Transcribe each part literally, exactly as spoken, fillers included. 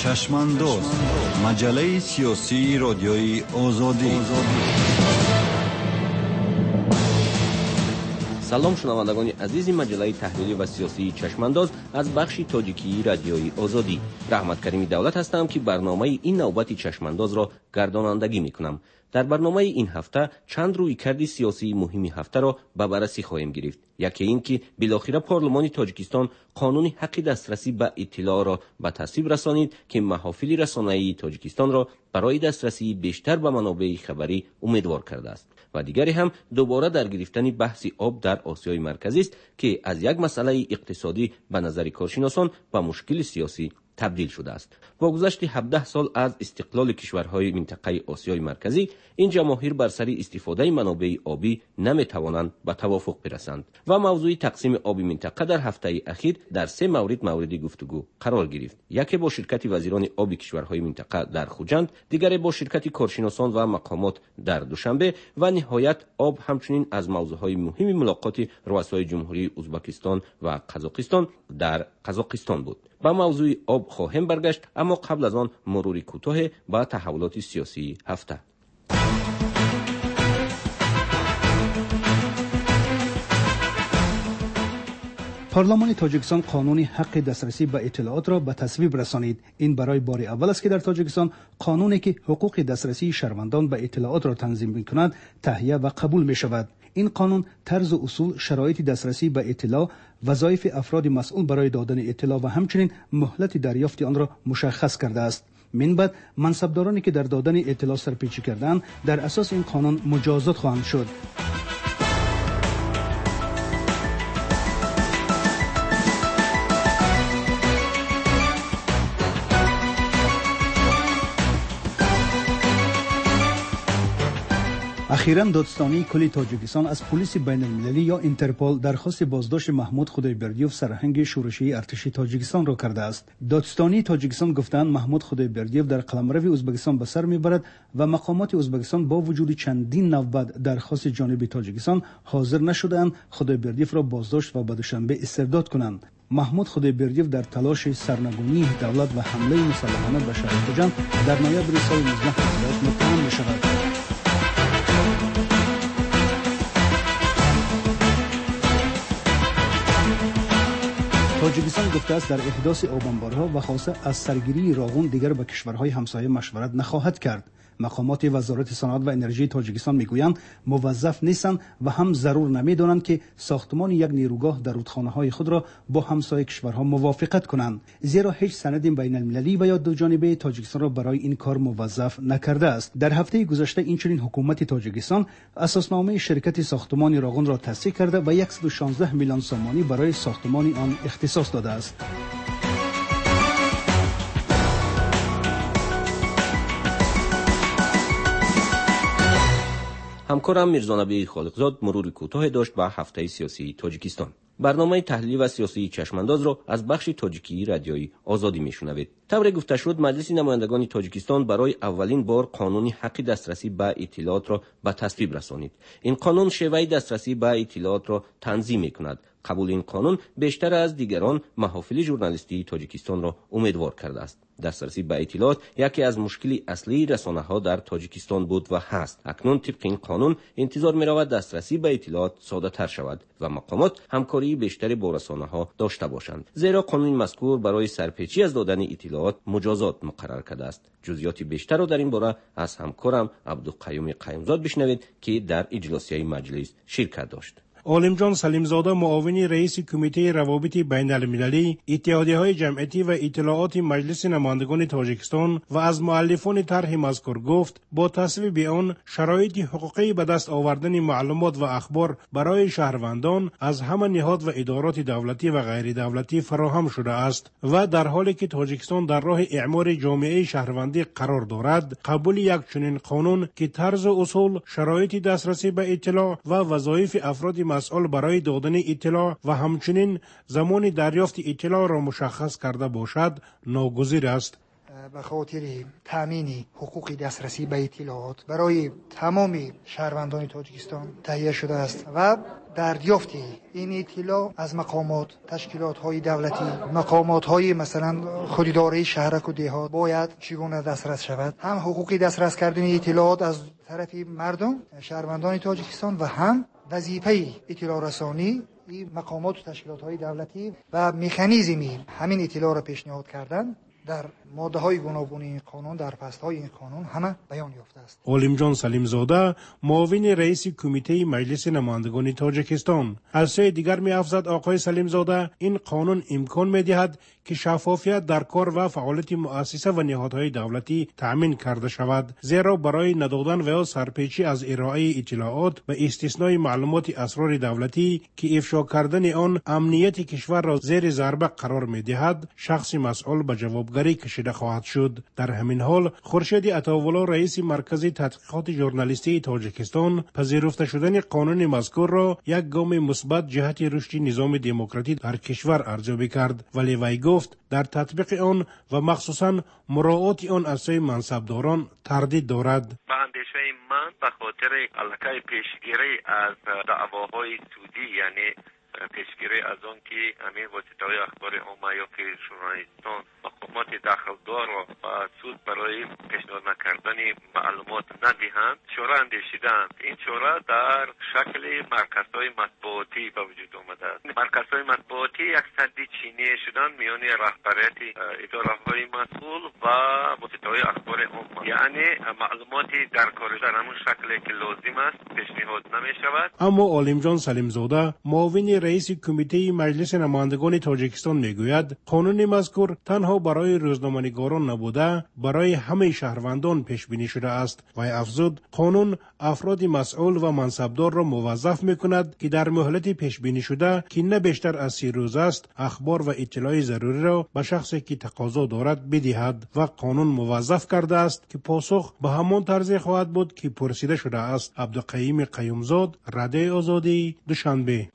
چشمانداز، مجله سیاسی رادیوی آزادی. سلام شنوندگان عزیز مجله تحلیلی و سیاسی چشمانداز از بخش تاجیکی رادیوی آزادی. رحمت کریمی دولت هستم که برنامه این نوبت چشمانداز را گردانندگی میکنم. در برنامه این هفته چند رویکرد سیاسی مهمی هفته را به بررسی خواهیم گرفت. یکی این که بالاخره پارلمان تاجیکستان قانون حق دسترسی به اطلاع را به تصویب رسانید که محافل رسانه‌ای تاجیکستان را برای دسترسی بیشتر به منابع خبری امیدوار کرده است. و دیگری هم دوباره در گرفتن بحث آب در آسیای مرکزی است که از یک مسئله اقتصادی به نظر کارشناسان به مشکل سیاسی تبدیل شده است. با گذشت هفده سال از استقلال کشورهای منطقه آسیای مرکزی، این جماهیر بر سر استفاده منابع آبی نمیتوانند به توافق برسند و موضوع تقسیم آب منطقه در هفته اخیر در سه مورد مورد گفتگو قرار گرفت. یکی با شرکت وزیران آب کشورهای منطقه در خوجند، دیگری با شرکت کارشناسان و مقامات در دوشنبه و نهایت آب همچنین از موضوعهای مهم ملاقات رؤسای جمهوری ازبکستان و قزاقستان در قزاقستان بود. با موضوع آب خواهیم برگشت، اما قبل از آن مروری کوتاه با تحولات سیاسی هفته. پارلمان تاجیکستان قانون حق دسترسی به اطلاعات را به تصویب رسانید. این برای بار اول است که در تاجیکستان قانونی که حقوق دسترسی شهروندان به اطلاعات را تنظیم می‌کند تهیه و قبول می‌شود. این قانون طرز و اصول، شرایط دسترسی به اطلاع، وظایف افراد مسئول برای دادن اطلاع و همچنین مهلت دریافت آن را مشخص کرده است. من بعد منصبدارانی که در دادن اطلاع سرپیچی کردند در اساس این قانون مجازات خواهند شد. اخیراً دادستانی کل تاجیکستان از پلیس بین المللی یا اینترپول درخواست بازداشت محمود خدایبردیوف سرهنگ شورشی ارتش تاجیکستان را کرده است. دادستانی تاجیکستان گفتند محمود خدایبردیوف در قلمرو ازبکستان به سر میبرد و مقامات ازبکستان با وجود چندین نوبت درخواست جانب تاجیکستان حاضر نشدند خدایبردیوف را بازداشت و به دوشنبه استرداد کنند. محمود خدایبردیوف در تلاش سرنگونی دولت و حمله مسلحانه به شهر خوجند در نوامبر سال نوزده متهم می‌شود. تاجیکستان گفته است در احداث آبانبارها و خاصه از سرگیری راغون دیگر به کشورهای همسایه مشورت نخواهد کرد. مقامات وزارت صنعت و انرژی تاجیکستان میگویند موظف نیستند و هم ضرور نمیدانند که ساختمان یک نیروگاه در رودخانه‌های خود را با همسایه کشورها موافقت کنند، زیرا هیچ سند بین المللی و یا دو جانبه تاجیکستان را برای این کار موظف نکرده است. در هفته گذشته اینچنین حکومت تاجیکستان اساسنامه شرکت ساختمان راغون را تصدیق کرده و صد و شانزده میلیون سومانی برای ساختمان آن اختصاص داده است. همکارم میرزانبی خالقزاد مرور کوتاه داشت با هفته سیاسی تاجیکستان. برنامه تحلیلی و سیاسی چشمانداز را از بخش تاجیکی رادیوی آزادی میشنوید. طور گفته شد مجلس نمایندگان تاجیکستان برای اولین بار قانون حق دسترسی به اطلاعات را به تصویب رسانید. این قانون شیوه دسترسی به اطلاعات را تنظیم میکند. قبول این قانون بیشتر از دیگران محافل ژورنالیستی تاجیکستان را امیدوار کرده است. دسترسی به اطلاعات یکی از مشکلی اصلی رسانه‌ها در تاجیکستان بود و هست. اکنون طبق این قانون انتظار می‌رود دسترسی به اطلاعات ساده‌تر شود و مقامات همکاری بیشتری با رسانه‌ها داشته باشند، زیرا قانون مذکور برای سرپیچی از دادن اطلاعات مجازات مقرر کرده است. جزئیات بیشتر را در این باره از همکارم عبدالقیوم قیومزاد بشنوید که در اجلاسیه مجلس شرکت داشت. عالمجان سلیمزاده معاون رئیس کمیته روابط بین المللی اتحادیه‌های جمعیتی و اطلاعات مجلس نمایندگان تاجیکستان و از مؤلفان طرح مذکور گفت با تصویب آن شرایط حقوقی به دست آوردن معلومات و اخبار برای شهروندان از همه نهاد و ادارات دولتی و غیر دولتی فراهم شده است و در حالی که تاجیکستان در راه اعمار جامعه شهروندی قرار دارد، قبول یک چنین قانون که طرز و اصول، شرایط دسترسی به اطلاع و وظایف افراد مسئول برای دادن اطلاع و همچنین زمان دریافت اطلاع را مشخص کرده باشد ناگزیر است. به خاطر تامین حقوق دسترسی به اطلاعات برای تمام شهروندان تاجیکستان تهیه شده است و دریافت این اطلاع از مقامات، تشکیلات‌های دولتی، مقامات‌های مثلا خودداری شهرک و دهات باید چگونه دسترس شود. هم حقوقی دسترس کردن اطلاعات از طرف مردم، شهروندان تاجیکستان و هم وظیفه اطلاع رسانی این مقامات و تشکیلات‌های دولتی و مکانیزمی همین اطلاع را پیشنهاد کردن در ماده‌های گوناگون این قانون، در فصل‌های این قانون همه بیان یافته است. عالمجان سلیم زاده معاون رئیس کمیته مجلس نمایندگان تاجیکستان از سوی دیگر می‌افزاید آقای سلیم زاده این قانون امکان می‌دهد که شفافیت در کار و فعالیت مؤسسه و نهادهای دولتی تأمین کرده شود، زیرا برای ندادن و یا سرپیچی از ارائه اطلاعات و استثنای معلومات اسرار دولتی که افشا کردن آن امنیت کشور را زیر ضربه قرار می‌دهد، شخص مسئول به جوابگری کشیده خواهد شد. در همین حال خورشید عطاولا رئیس مرکز تحقیقات ژورنالیستی تاجیکستان پذیرفته شدن قانون مذکور را یک گام مثبت جهت رشد نظام دموکراتی در کشور ارزیابی کرد، ولی وی گفت در تطبیق آن و مخصوصا مراعات آن از سوی منصبداران تردید دارد. به اندیشه من به خاطر علاقه پیشگیری از دعواهای سودی، یعنی پیشگیری از آن که همین واسطه‌های اخبار عامه یا که ژورنالیستان مقامات دخلدار و سود برای پیشنهاد نکردن معلومات ندهند، چاره اندیشیدند. این چاره در شکل مرکزهای مطبوعاتی به وجود آمده است. مرکزهای مطبوعاتی یک سدی چینی شدن میان رهبریت اداره‌های مسئول و واسطه‌های اخبار عامه، یعنی معلوماتی در کار در همون شکلی که لازم است پیشنهاد نمی‌شود. اما عالمجان سلیم زاده معاون رئیس کمیته مجلس نمایندگان تاجیکستان میگوید قانون مذکور تنها برای روزنامه‌نگاران نبوده برای همه شهروندان پیش بینی شده است و افزود قانون افراد مسئول و منصبدار را موظف میکند که در مهلت پیش بینی شده که نه بیشتر از سی روز است اخبار و اطلاع ضروری را به شخصی که تقاضا دارد بدهد و قانون موظف کرده است که پاسخ به همان طرز خواهد بود که پرسیده شده است. عبدالقیوم قیومزاد، رادیو آزادی، دوشنبه.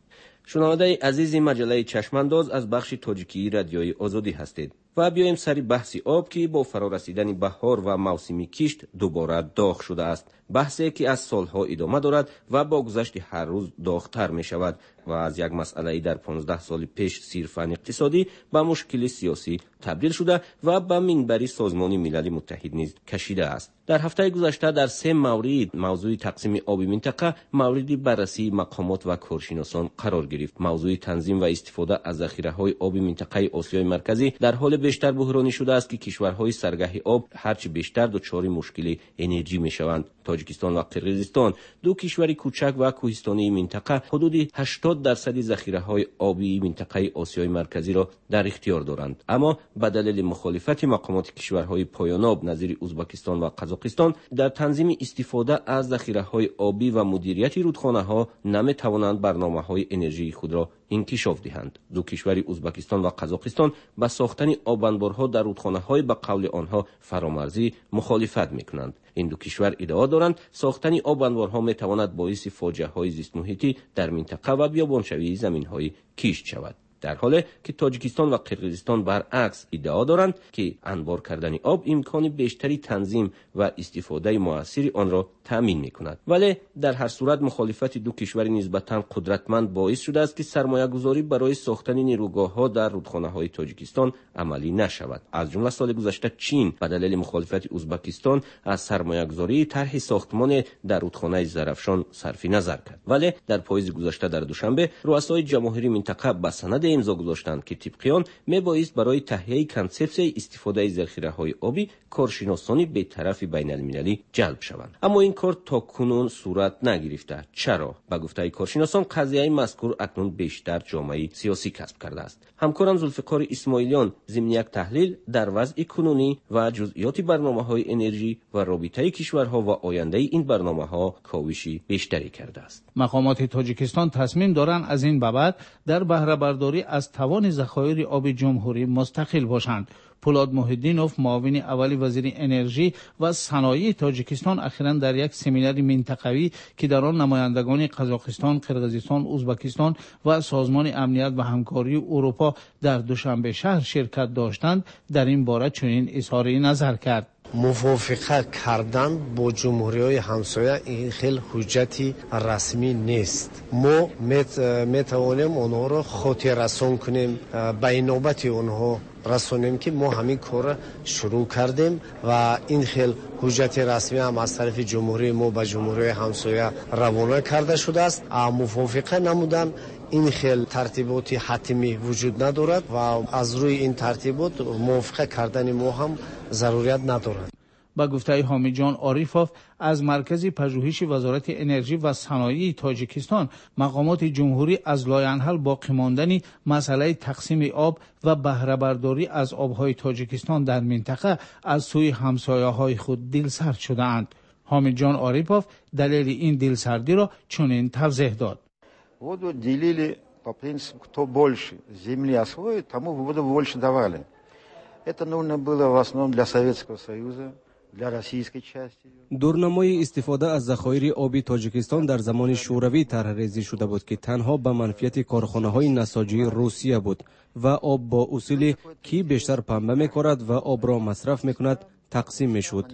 شنونده عزیز مجله چشمانداز از بخش تاجیکی رادیوی آزادی هستید و بیایم سری بحثی آب که با فرارسیدن بهار و موسم کشت دوباره داغ شده است. بحثی که از سالها ادامه دارد و با گذشت هر روز داغتر می شود و از یک مسئله در پانزده سال پیش صرفاً اقتصادی به مشکل سیاسی تبدیل شده و به منبر سازمان ملل متحد نیز کشیده است. در هفته گذشته در سه مورد موضوع تقسیم آب منطقه مورد بررسی مقامات و کارشناسان قرار گرفت. موضوع تنظیم و استفاده از ذخیره‌های آب منطقه آسیای مرکزی در حال بیشتر بحرانی شده است که کشورهای سرگاه آب هرچه بیشتر دچار مشکل انرژی می‌شوند. تاجیکستان و قرقیزستان دو کشور کوچک و کوهستانی منطقه حدود هشتاد درصد ذخیره‌های آبی منطقه آسیای مرکزی را در اختیار دارند، اما به دلیل مخالفت مقامات کشورهای پایان‌آب نظیر ازبکستان و قزاقستان در تنظیم استفاده از ذخیره‌های آبی و مدیریت رودخانه‌ها نمی‌توانند برنامه‌های انرژی خود را انکشاف دهند. دو کشور ازبکستان و قزاقستان با ساختن آبانبارها در رودخانه‌های به قول آنها فرامرزی مخالفت می‌کنند. این دو کشور ادعا دارند ساختن آبانبارها می‌تواند باعث فاجعه‌های زیست محیطی در منطقه و بیابانشوی زمین‌های کشت شود، در حالی که تاجیکستان و قرقیزستان برعکس ادعا دارند که انبار کردن آب امکان بیشتری تنظیم و استفاده مؤثر آن را تامین می‌کند. ولی در هر صورت مخالفت دو کشور نسبتاً قدرتمند باعث شده است که سرمایه‌گذاری برای ساختن نیروگاه‌ها در رودخانه‌های تاجیکستان عملی نشود. از جمله سال گذشته چین به دلیل مخالفت ازبکستان از سرمایه‌گذاری طرح ساختمان در رودخانه زرافشان صرف نظر کرد. ولی در پاییز گذشته در دوشنبه رؤسای جماهیر منطقه به سند امضا گذاشتند که طبق آن میبایست برای تهیه کنسپسیون استفاده از ذخیره‌های آبی کارشناسانی به طرف بین‌المللی جلب شوند. اما این کار تا کنون صورت نگرفته. چرا؟ به گفته کارشناسان قضیه مذکور اکنون بیشتر جامعه سیاسی کسب کرده است. همکارم ذوالفقار اسماعیلیان ضمن یک تحلیل در وضع کنونی و جزئیات برنامه‌های انرژی و رابطه کشورها و آینده این برنامه‌ها کاوشی بیشتری کرده است. مقامات تاجیکستان تصمیم دارند از این بابت در بهره برداری از توان ذخایر آب جمهوری مستقل باشند. پولاد محیدینوف معاون اول وزیر انرژی و صنایع تاجیکستان اخیراً در یک سمینار منطقوی که در آن نمایندگان قزاقستان، قرقیزستان، ازبکستان و سازمان امنیت و همکاری اروپا در دوشنبه شهر شرکت داشتند در این باره چنین اظهار نظر کرد. موافقت کردن با جمهوری‌های همسایه این خیلی حجتی رسمی نیست. ما میتوانیم اونها را خاطررسان کنیم، به نوبت اونها رسانیم که ما همین کار شروع کردیم و این خیلی حجت رسمی هم از طرف جمهوری ما به جمهوری همسایه روانه کرده شده است. موافقت نمودن این خیلی ترتیبات حتمی وجود ندارد و از روی این ترتیبات موافقت کردن ما هم ضرورت ندارد. با گفته حامد جان عاریفوف از مرکز پژوهش وزارت انرژی و صنایع تاجیکستان، مقامات جمهوری از لاینحل باقی ماندن مسئله تقسیم آب و بهره برداری از آبهای تاجیکستان در منطقه از سوی همسایه‌های خود دلسرد شده‌اند. حامد جان عاریفوف دلیل این دلسردی را چنین توضیح داد. Воду делили по принципу, кто больше земли освоит, тому воду больше давали. Это нужно было в основном для Советского Союза, для российской части. دورنمای استفاده از ذخایر آبی تاجیکستان در زمان شوروی طرح‌ریزی شده بود که تنها به منفعت کارخانه‌های نساجی روسیه بود و آب با اصولی کی بیشتر پنبه می‌کارد و آب را مصرف می‌کند تقسیم می‌شد.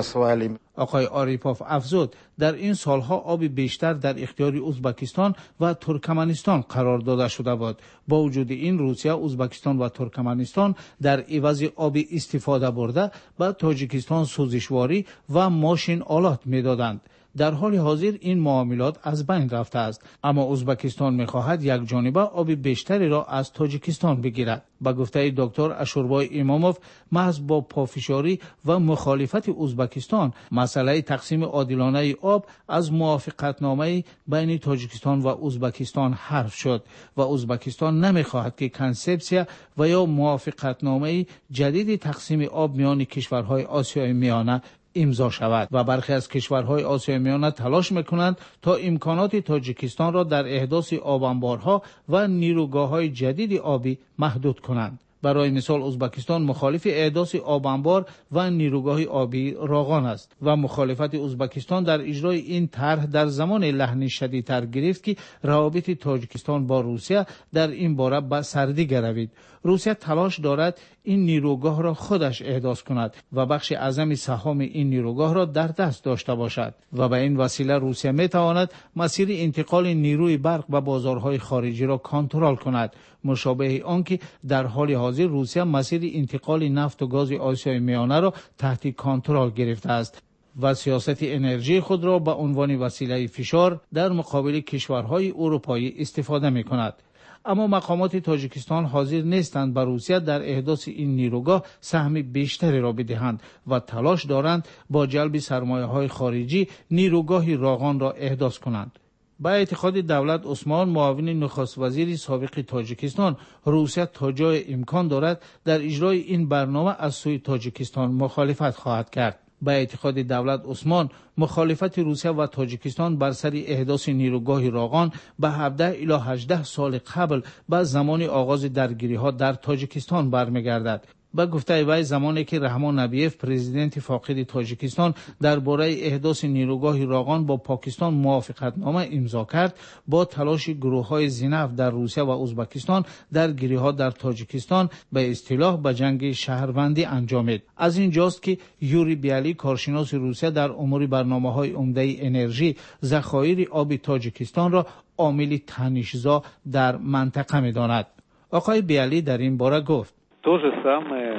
آقای عاریفوف افزود در این سالها آب بیشتر در اختیار ازبکستان و ترکمنستان قرار داده شده بود. با وجود این روسیه، ازبکستان و ترکمنستان در عوض آب استفاده برده به تاجیکستان سوزشواری و ماشین آلات میدادند. در حال حاضر این معاملات از بین رفته است، اما ازبکستان می‌خواهد یک جانبه آب بیشتری را از تاجیکستان بگیرد. با گفته دکتر اشوربای اماموف، محض با پافشاری و مخالفت ازبکستان مسئله تقسیم عادلانه آب از موافقتنامه بین تاجیکستان و ازبکستان حذف شد و ازبکستان نمی‌خواهد که کنسپسیا و یا موافقتنامه جدید تقسیم آب میان کشورهای آسیای میانه امضا شود و برخی از کشورهای آسیای میانه تلاش میکنند تا امکانات تاجیکستان را در احداث آب انبارها و نیروگاه‌های جدید آبی محدود کنند. برای مثال ازبکستان مخالف احداث آب انبار و نیروگاه آبی راغان است و مخالفت ازبکستان در اجرای این طرح در زمان لحن شدیدتر گرفت که روابط تاجیکستان با روسیه در این باره به سردی گروید. روسیه تلاش دارد این نیروگاه را خودش احداث کند و بخش اعظم سهام این نیروگاه را در دست داشته باشد و به این وسیله روسیه می تواند مسیر انتقال نیروی برق به بازارهای خارجی را کنترل کند، مشابه آنکه در حال حاضر روسیه مسیر انتقال نفت و گاز آسیای میانه را تحت کنترل گرفته است و سیاست انرژی خود را به عنوان وسیله فشار در مقابل کشورهای اروپایی استفاده می کند. اما مقامات تاجیکستان حاضر نیستند به روسیه در احداث این نیروگاه سهم بیشتری را بدهند و تلاش دارند با جلب سرمایه‌های خارجی نیروگاه راغان را احداث کنند. با اعتقاد دولت عثمان، معاون نخست وزیر سابق تاجیکستان، روسیه تا جای امکان دارد در اجرای این برنامه از سوی تاجیکستان مخالفت خواهد کرد. با اعتقاد دولت عثمان، مخالفت روسیه و تاجیکستان بر سر احداث نیروگاه راغان به هفده الی هجده سال قبل به زمان آغاز درگیری‌ها در تاجیکستان برمیگردد. با گفته وی زمانی که رحمان نبیف پرزیدنت فاقد تاجیکستان درباره احداث نیروگاه راغان با پاکستان موافقتنامه امضا کرد، با تلاش گروه‌های زینف در روسیه و ازبکستان درگیری‌ها در تاجیکستان به اصطلاح به جنگ شهروندی انجامید. از اینجاست که یوری بیالی، کارشناس روسیه در امور برنامه‌های عمده انرژی، ذخایر آب تاجیکستان را عامل تنش‌زا در منطقه می‌داند. آقای بیالی در این باره گفت: То же самое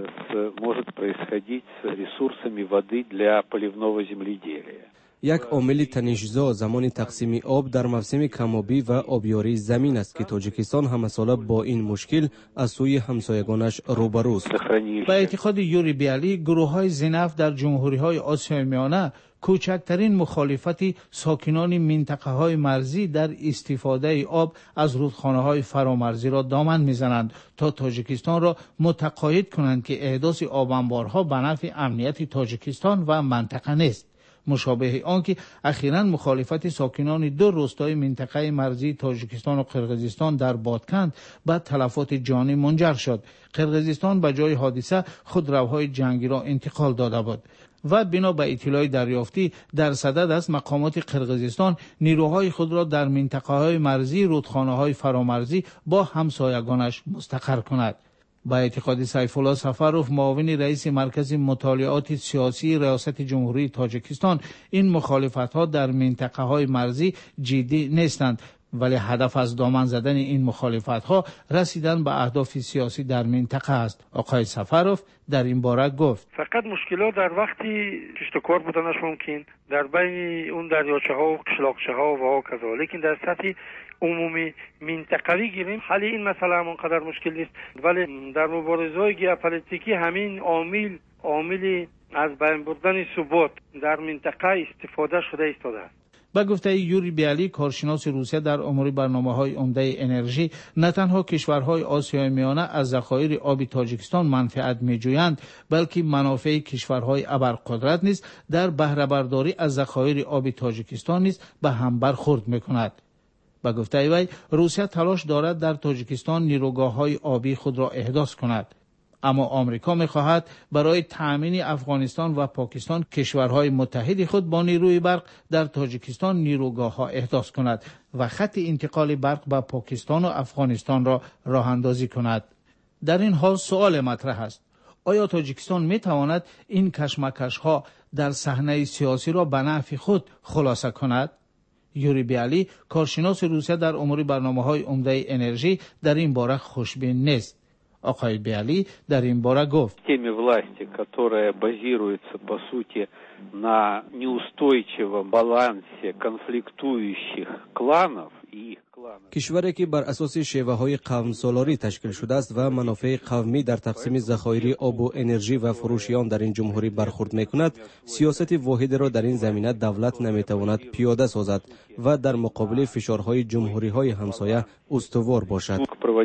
может происходить с ресурсами воды для поливного земледелия. یک عامل تنش‌زا زمان تقسیم آب در موسم کم‌آبی و آبیاری زمین است که تاجیکستان همساله با این مشکل از سوی همسایگانش روبروست. با اعتقاد یوری بیالی، گروه‌های زینف در جمهوری‌های آسیای میانه کوچکترین مخالفتی ساکنان منطقه‌های مرزی در استفاده آب از رودخانه‌های فرامرزی را دامن می‌زنند تا تاجیکستان را متقاعد کنند که احداث آب انبارها به نفع امنیت تاجیکستان و منطقه نیست. مشابه آنکه اخیراً مخالفت ساکنان دو روستای منطقه مرزی تاجیکستان و قرقیزستان در بادکند به تلفات جانی منجر شد. قرقیزستان به جای حادثه خودروهای جنگی را انتقال داده بود و بنا به اطلاع دریافتی در صدد است مقامات قرقیزستان نیروهای خود را در منطقه‌های مرزی رودخانه‌های فرامرزی با همسایگانش مستقر کند. با اعتقاد سیف الله سفروف، معاون رئیس مرکز مطالعات سیاسی ریاست جمهوری تاجیکستان، این مخالفت‌ها در منطقه‌های مرزی جدی نیستند، ولی هدف از دامن زدن این مخالفت‌ها رسیدن به اهداف سیاسی در منطقه است. آقای سفروف در این باره گفت: فقط مشکلات در وقتی کشتکار بودنش ممکن در بین اون دریاچه‌ها و قشلاقچه‌ها و کذا، لیکن در سطح عمومی منطقوی گیریم حل این مسئله هم اونقدر مشکل نیست. ولی در مبارزه‌های ژئوپلیتیکی همین عامل عاملی از بین بردن ثبات در منطقه استفاده شده ایستاده است. با گفته یوری بیالی، کارشناس روسیه در امور برنامه‌های عمده انرژی، نه تنها کشورهای آسیای میانه از ذخایر آب تاجیکستان منفعت می‌جویند، بلکه منافع کشورهای ابرقدرت نیز در بهره برداری از ذخایر آب تاجیکستان نیز به هم برخورد می‌کند. با گفته وی، روسیه تلاش دارد در تاجیکستان نیروگاه‌های آبی خود را احداث کند، اما آمریکا می‌خواهد برای تأمین افغانستان و پاکستان کشورهای متحد خود با نیروی برق در تاجیکستان نیروگاه‌ها احداث کند و خط انتقال برق به پاکستان و افغانستان را راه اندازی کند. در این حال سوال مطرح است: آیا تاجیکستان می‌تواند این کشمکش‌ها در صحنه سیاسی را به نفع خود خلاصه کند؟ یوری بیالی، کارشناس روسیه در امور برنامه‌های عمده انرژی، در این باره خوشبین نیست. آقای بیالی در این باره گفت: теми власти, которая базируется по сути на неустойчивом балансе конфликтующих кланов и کشوری که بر اساس شیوه های قوم سالاری تشکیل شده است و منافع قومی در تقسیم ذخایر آب و انرژی و فروش آن در این جمهوری برخورد میکند، سیاست واحد را در این زمینه دولت نمیتواند پیاده سازد و در مقابل فشارهای جمهوری های همسایه استوار باشد.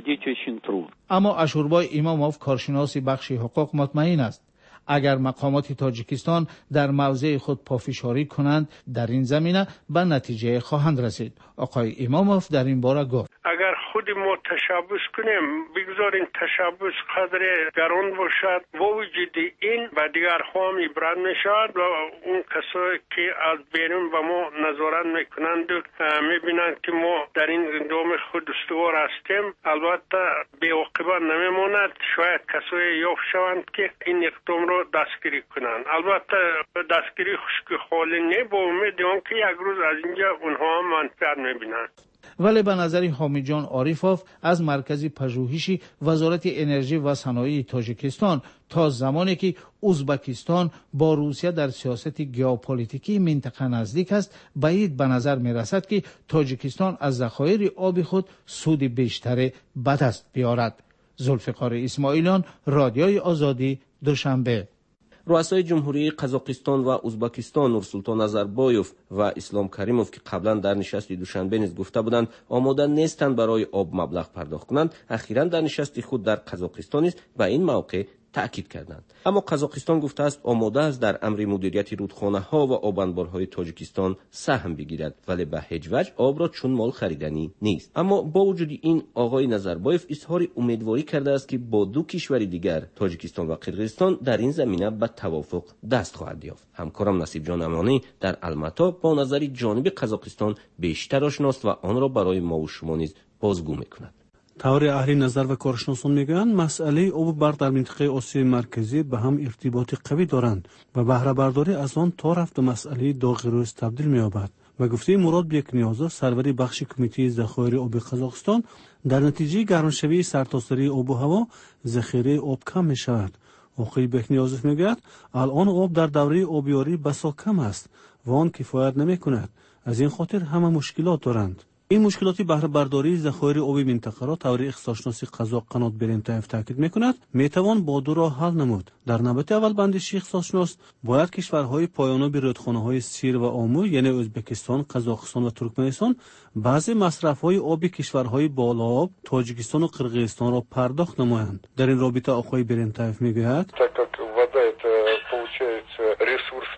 اما اشوربای اماموف، کارشناس بخش حقوق، مطمئن است اگر مقامات تاجیکستان در موضع خود پافشاری کنند، در این زمینه به نتیجه خواهند رسید. آقای اماموف در این باره گفت: اگر خود ما تشبث کنیم، بگذاریم تشبث قدر گران باشد، با وجود این به دیگر هم عبرت میشود و اون کسایی که از بیرون به ما نظارت میکنند میبینند که ما در این دام خود استوار هستیم، البته بی عاقبت نمیماند. شاید کسایی یافت شوند که این اقدام را دستگیری کنند. البته دستگیری خشک خالی نه، با امید که یک روز از اینجا اونها هم منفعت میبینند. ولی به نظر حامد جان عاریفوف از مرکز پژوهشی وزارت انرژی و صنایع تاجیکستان، تا زمانی که ازبکستان با روسیه در سیاست ژئوپلیتیکی منطقه نزدیک است، بعید به نظر می رسد که تاجیکستان از ذخایر آب خود سود بیشتر به دست بیارد. ذوالفقار اسماعیلیان، رادیوی آزادی، دوشنبه. رؤسای جمهوری قزاقستان و ازبکستان نورسلطان نظربایوف و اسلام کریموف که قبلا در نشست دوشنبه نیز گفته بودند آماده نیستند برای آب مبلغ پرداخت کنند، اخیراً در نشست خود در قزاقستان نیز به این موقع تأکید کردند. اما قزاقستان گفته است آماده است در امر مدیریت رودخانه ها و آب انبارهای تاجیکستان سهم بگیرد، ولی به هیچ وجه آب را چون مال خریدنی نیست. اما با وجود این، آقای نظربایف اظهار امیدواری کرده است که با دو کشور دیگر، تاجیکستان و قرقیزستان، در این زمینه به توافق دست خواهد یافت. همکارم نصیب جان امانی در الماتا با نظر جانب قزاقستان بیشتر آشناست و آن را برای ما و شما نیز بازگو میکند. طور اهل نظر و کارشناسان میگویند مسئله آب و برق در منطقه آسیای مرکزی به هم ارتباط قوی دارند و بهره برداری از آن تا رفت به مسئله داغ روز تبدیل می‌یابد. و گفته مراد بیکنیازه، سرور بخش کمیته ذخایر آب قزاقستان، در نتیجه گرمشوی سرتاسری آب و هوا ذخیره آب کم می‌شود. آقای بیکنیازه میگوید الان آب در دوره آبیاری بسا کم است و آن کفایت نمی‌کند. از این خاطر همه مشکلات دارند. این مشکلاتی بهره برداری ذخایر آب منطقه را طور اختصاصشناس قزاق قنات برنتایف تاکید میکند میتوان با دو راه حل نمود. در نوبت اول بندش اختصاصشناس باید کشورهای پایاناب رودخانه‌های سیر و آمو یعنی ازبکستان، قزاقستان و ترکمنستان بعضی مصرف‌های آب کشورهای بالاب تاجیکستان و قرقیزستان را پرداخت نمایند. در این رابطه آقای برنتایف میگوید вода это получается ресурс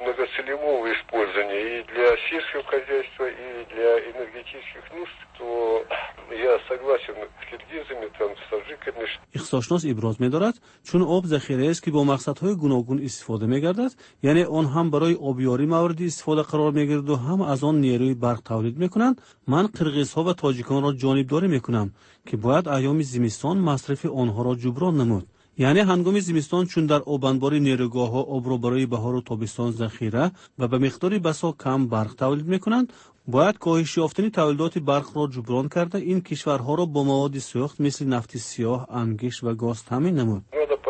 многоцелевого использования и для сельского хозяйства, и для энергетических нужд, то я согласен с киргизами, там, с таджиками. اقتصادشناس ابراز می‌دارد چون آب ذخیره است که با مقصدهای گوناگون استفاده می‌گردد، یعنی آن هم برای آبیاری مورد استفاده قرار می‌گیرد و هم از آن نیروی برق تولید می‌کنند. من قرقیزها و تاجیکان را جانبداری می‌کنم که باید ایام زمستان مصرف آنها را جبران نمود. یعنی هنگام زمستان چون در آبانباری نیروگاه‌ها آب را برای بهار و تابستان ذخیره و به مقداری بسا کم برق تولید می‌کنند، باید کاهش یافتن تولیدات برق را جبران کرده این کشورها را با مواد سوخت مثل نفت سیاه، انگشت و گاز تامین نمود.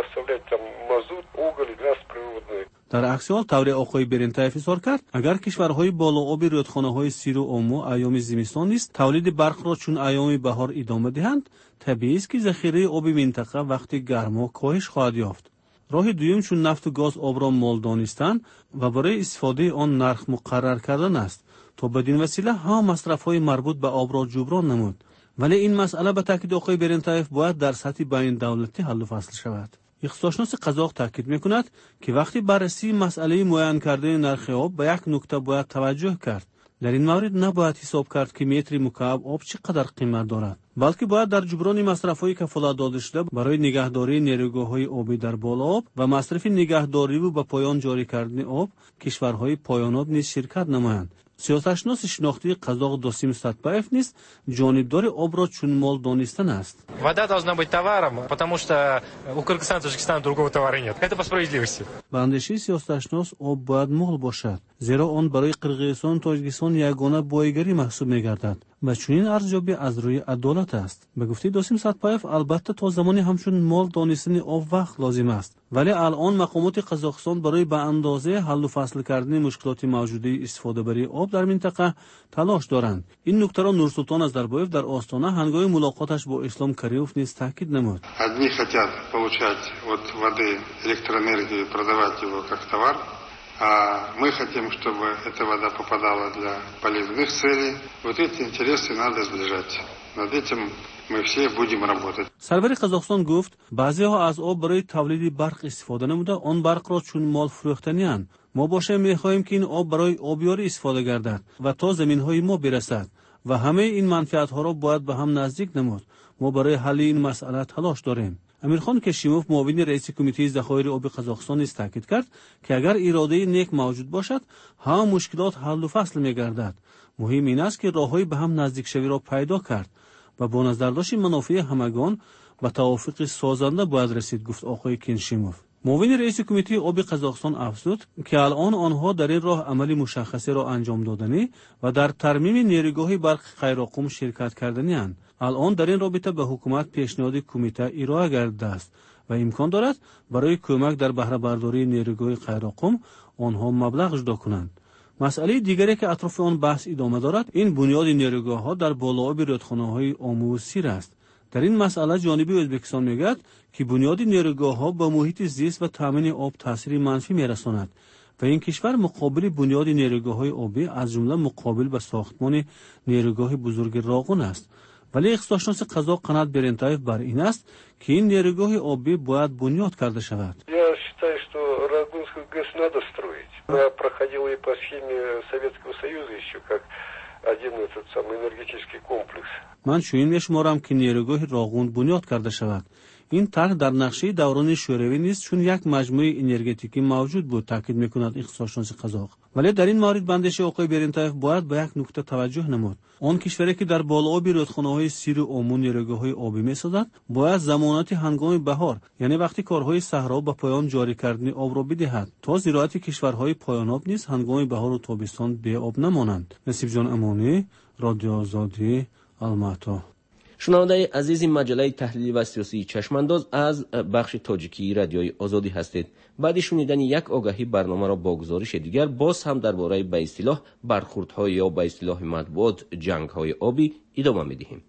در عکس حال طور آقای برنتایف اظهار کرد اگر کشورهای بالائاب رودخانه‌های سیر و اومو ایام زمستان نیست تولید برق را چون ایام بهار ادامه دهند، طبیعی است که ذخیره آب منطقه وقتی گرما کاهش خواهد یافت. راه دوم چون نفت و گاز آب را مال دانستن و برای استفاده آن نرخ مقرر کردن است تا بدین وسیله هم مصرف‌های مربوط به آب را جبران نمود. ولی این مسئله به تاکید آقای برنتایف باید در سطح بین دولتی حل و فصل شود. اقتصادشناس قزاق تاکید می‌کند که وقتی بررسی مسئله معین کردن نرخ آب به یک نکته باید توجه کرد. در این مورد نباید حساب کرد که متر مکعب آب چقدر قیمت دارد، بلکه باید در جبران مصرف‌های کفالت داده شده برای نگهداری نیروگاه‌های آبی در بالآب و مصرف نگهداری و به پایان جاری کردن آب کشورهای پایان‌آب نیز شرکت نمایند. سیاستشناس شناختی قزاق Досим Сатпаев نیز جانبدار آب را چون مال دانستن است. Вода должна быть товаром, потому что у Кыргызстана и Таджикистана другого товара нет. Это по справедливости. به اندیشه سیاستشناس آب باید مال باشد، زیرا آن برای قرقیزستان و تاجیکستان یگانه بایگری محسوب می‌گردد و چنین ارزیابی از روی عدالت است. به گفته Досим Сатпаев البته تا زمانی همچون مال دانستن آب وقت لازم است، ولی الان مقامات قزاقستان برای به اندازه حل و فصل کردن مشکلات موجوده استفاده بر آب در منطقه تلاش دارند. این نکته را نورسلطان назарбаев در آستانه هنگام ملاقاتش با اسلام کریموف نیز تاکید نمود. Одни хотят получать от воды электроэнергию и продавать его как товар, а мы хотим, чтобы эта вода попадала для полезных целей. Вот эти интересы надо сближать. Над этим мы все будем работать. سرور قزاقستان گفت بعضی‌ها از آب برای تولید برق استفاده نموده آن برق را چون مال فروختنی‌اند. ما باشه می‌خواهیم که این آب برای آبیاری استفاده گردد و تا زمین‌های ما برسد و همه این منفعت‌ها را باید به هم نزدیک نمود. ما برای حل این مسئله تلاش داریم. امیرخان کشیموف معاون رئیس کمیته ذخایر آب قزاقستان نیز تاکید کرد که اگر اراده نیک موجود باشد هم مشکلات حل و فصل می‌گردد. مهم این است که راه‌های به هم نزدیک شوی را پیدا کرد و با نظر داشت منافع همگان و توافق سازنده باید رسید، گفت آقای کنشیموف. معاون رئیس کمیته آب قزاقستان افزود که الان آنها در این راه عملی مشخصی را انجام دادنی و در ترمیم نیروگاه برق خیراقم شرکت کردنی اند. الان در این رابطه به حکومت پیشنهاد کمیته ارائه گردیده است و امکان دارد برای کمک در بهره برداری نیروگاه خیراقم آنها مبلغ اجرا کنند. مسئله دیگری که اطراف آن بحث ادامه دارد این بنیاد نیروگاه‌ها در بالآب رودخانه‌های اومو و سیر است. در این مسئله جانب ازبکستان میگوید که بنیاد نیروگاه‌ها به محیط زیست و تامین آب تاثیر منفی میرساند و این کشور مقابل بنیاد نیروگاه‌های آبی از جمله مقابل به ساختمان نیروگاه بزرگ راغون است. ولی اقتصادشناس قزاق قنات برنتایف بر این است که این نیروگاه آبی باید بنیاد کرده شود. Я считаю, что Рагунскую ГЭС надо строить. Она проходила и по схеме Советского Союза еще как один этот самый энергетический комплекс. من چنین میشمارم که نیروگاه راغون بنیاد کرده شود. این طرح در نقشه دوران شوروی نیست چون یک مجموعه انرژتیکی موجود بود، تاکید میکند اقتصادشناس قزاق. ولی در این مورد بندش آقای برنتایف باید به یک نکته توجه نمود. آن کشوری که در بالآب رودخانه‌های سیر و اومو نیروگاه‌های آبی می‌سازد باید ضمانت هنگام بهار، یعنی وقتی کارهای صحرا به پایان جاری کردن آب را بدهد تا زراعت کشورهای پایان آب نیز هنگام بهار و تابستان بی آب نمانند. نصیب جان امانی، رادیو آزادی، الماتا. شنونده عزیز مجله تحلیلی و سیاسی چشمانداز از بخش تاجیکی رادیوی آزادی هستید. بعد شنیدن یک آگهی برنامه را با گزارش دیگر باز هم درباره به اصطلاح برخوردهای یا به اصطلاح مطبوعات جنگ‌های آبی ادامه می‌دهیم.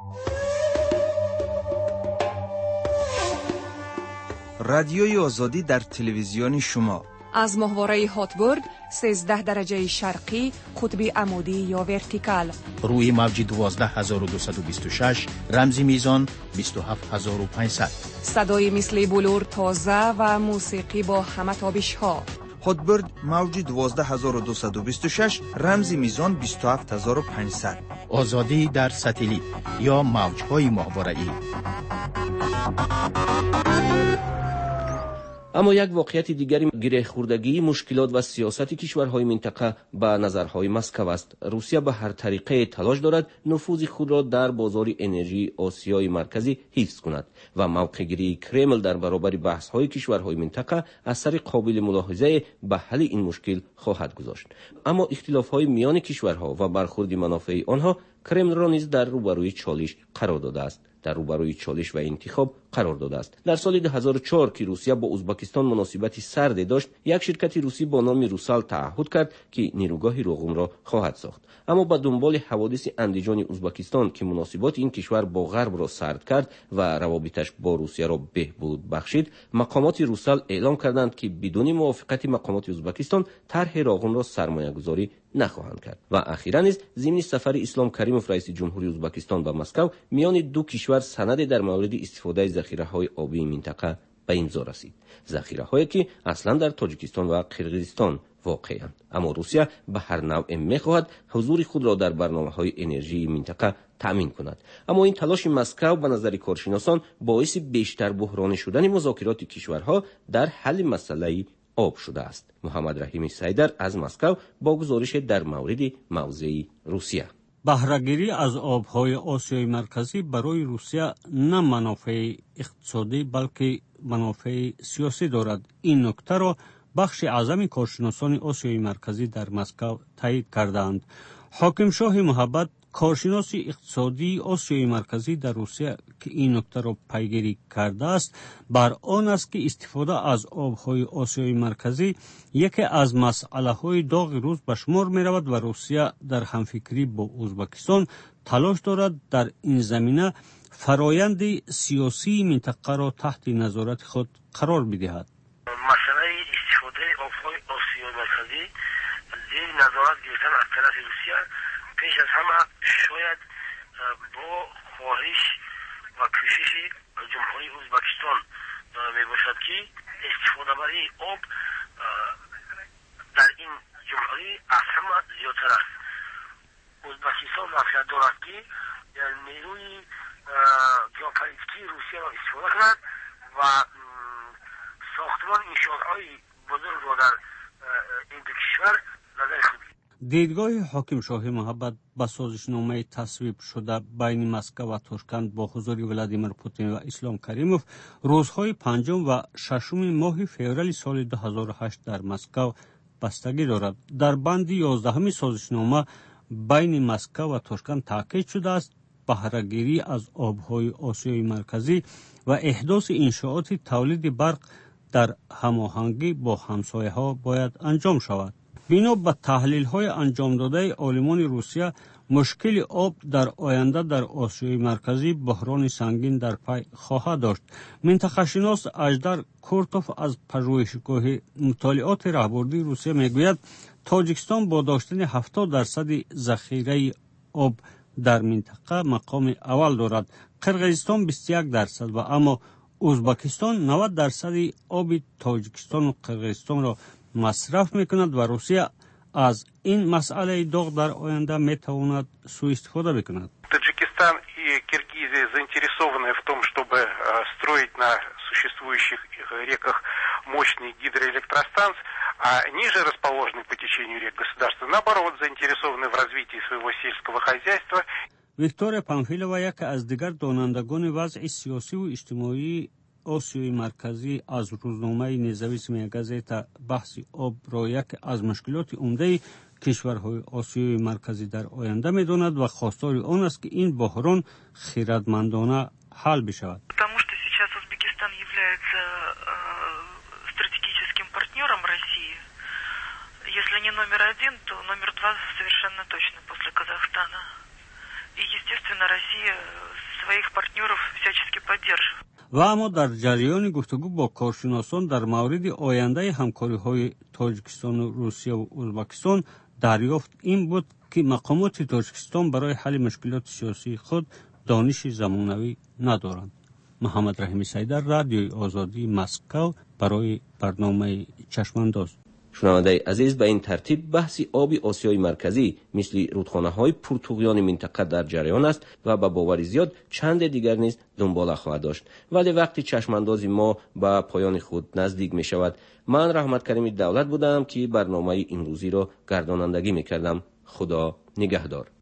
رادیوی آزادی در تلویزیون شما از ماهواره هاتبورد سیزده درجه شرقی قطب عمودی یا ورتیکال روی موج دوازده هزار و دویست و بیست و شش رمزی میزان بیست و هفت هزار و پانصد صدای مثل بلور تازه و موسیقی با همه تابش ها. خود برد موج دوازده هزار و دویست و بیست و شش رمز میزان بیست و هفت هزار و پانصد. آزادی در ستلیت یا موجهای ماهواره‌ای. اما یک واقعیت دیگری گره خوردگی مشکلات و سیاست کشورهای منطقه به نظرهای مسکو است. روسیه به هر طریقه تلاش دارد نفوذ خود را در بازار انرژی آسیای مرکزی حفظ کند و موقعگیری کرمل در برابر بحث‌های کشورهای منطقه اثر قابل ملاحظه به حل این مشکل خواهد گذاشت. اما اختلاف‌های میان کشورها و برخورد منافع آنها کرمل را نیز در روبروی چالش قرار داده است. در روبروی چالش و انتخاب قرار داده است. در سال دو هزار و چهار که روسیه با ازبکستان مناسبتی سرد داشت، یک شرکت روسی با نام روسال تعهد کرد که نیروگاه روغن را خواهد ساخت. اما با دنبال حوادث اندیجان ازبکستان که مناسبات این کشور با غرب را سرد کرد و روابطش با روسیه را بهبود بخشید، مقامات روسال اعلام کردند که بدون موافقت مقامات ازبکستان طرح روغن را سرمایه‌گذاری نخواهند کرد. و اخیراً نیز ضمن سفر اسلام کریموف رئیس جمهوری ازبکستان به مسکو میان دو کشور سند در مورد استفاده از ذخیره‌های آبی منطقه به امضا رسید. ذخیره‌هایی که اصلا در تاجیکستان و قرقیزستان واقع‌اند. اما روسیه به هر نوع می‌خواهد حضور خود را در برنامه‌های انرژی منطقه تامین کند. اما این تلاش مسکو به نظر کارشناسان باعث بیشتر بحرانی شدن مذاکرات کشورها در حل مسئله آب شده است. محمد رحیم سیدر از مسکو با گزارش در مورد موضع روسیه. بهره‌گیری از آب‌های آسیای مرکزی برای روسیه نه منافع اقتصادی بلکه منافع سیاسی دارد. این نکته را بخش اعظم کارشناسان آسیای مرکزی در مسکو تایید کردند. حاکم شاه محبت، کارشناس اقتصادی آسیای مرکزی در روسیه که این نکته را پیگیری کرده است، بر آن است که استفاده از آب‌های آسیای مرکزی یکی از مسئله‌های داغ روز به شمار می‌رود و روسیه در همفکری با ازبکستان تلاش دارد در این زمینه فرایند سیاسی منطقه را تحت نظارت خود قرار بدهد. مسئله استفاده آب‌های آسیای مرکزی زیر نظارت گرفتن از طرف روسیه پیش از همه شاید با خواهش و کوشش جمهوری ازبکستان می باشد که استفاده برای آب در این جمهوری از همه زیادتر است. ازبکستان مقصد دارد که نیروی ژئوپلیتیکی روسیه را استفاده کند و ساختمان انشاءهای بزرگ را در این دو کشور نظر خود. دیدگاه حاکم شاه محبت به سازشنامه تصویب شده بین مسکو و تاشکند با حضور ولادیمیر پوتین و اسلام کریموف روزهای پنجم و ششم ماه فوریه سال دو هزار و هشت در مسکو بستگی دارد. در بند یازدهم سازشنامه بین مسکو و تاشکند تاکید شده است بهره‌گیری از آب‌های آسیای مرکزی و احداث انشاءات تولید برق در هماهنگی با همسایه‌ها باید انجام شود. بنا به تحلیل‌های انجام داده عالمان روسیه، مشکل آب در آینده در آسیای مرکزی بحران سنگین در پی خواهد داشت. منطقه شناس اژدر کورتوف از پژوهشگاه مطالعات راهبردی روسیه میگوید تاجیکستان با داشتن هفتاد درصد ذخیره آب در منطقه مقام اول دارد. قرقیزستان بیست و یک درصد و اما ازبکستان نود درصد آب تاجیکستان و قرقیزستان را مصرف میکند و روسیه از این مسئله داغ در آینده میتواند سوء استفاده بکند. Таджикистан и Киргизия заинтересованы в том, чтобы строить на существующих реках мощные гидроэлектростанции, а ниже расположенные по течению рек государства, наоборот, заинтересованы в развитии своего сельского хозяйства. ویکتوریا پامفیلووا یکی از دیگر دانندگان وضع سیاسی و اجتماعی آسیای مرکزی از روزنامه نیزویس میگذارد بحث آب را یکی از مشکلات عمده کشورهای آسیای مرکزی در آینده میداند و خواستار آن است که این بحران خردمندانه حل بشود. Потому что сейчас Узбекистан является стратегическим партнером России. Если не номер один, то номер два совершенно точно после Казахстана. И, естественно, Россия своих партнеров всячески поддерживает. و اما در جریان گفتگو با کارشناسان در مورد آینده همکاری‌های تاجیکستان و روسیه و ازبکستان دریافت این بود که مقامات تاجیکستان برای حل مشکلات سیاسی خود دانش زمانوی ندارند. محمد رحیم سیدر، رادیوی آزادی، مسکو، برای برنامه چشمانداز. شنونده عزیز، به این ترتیب بحث آب آسیای مرکزی مثل رودخانه‌های پرتقیان منطقه در جریان است و به باور زیاد چند دیگر نیز دنبال خواهد داشت. ولی وقتی چشمانداز ما به پایان خود نزدیک می شود، من رحمت کریم دولت بودم که برنامه امروزی را گردانندگی می کردم. خدا نگهدار.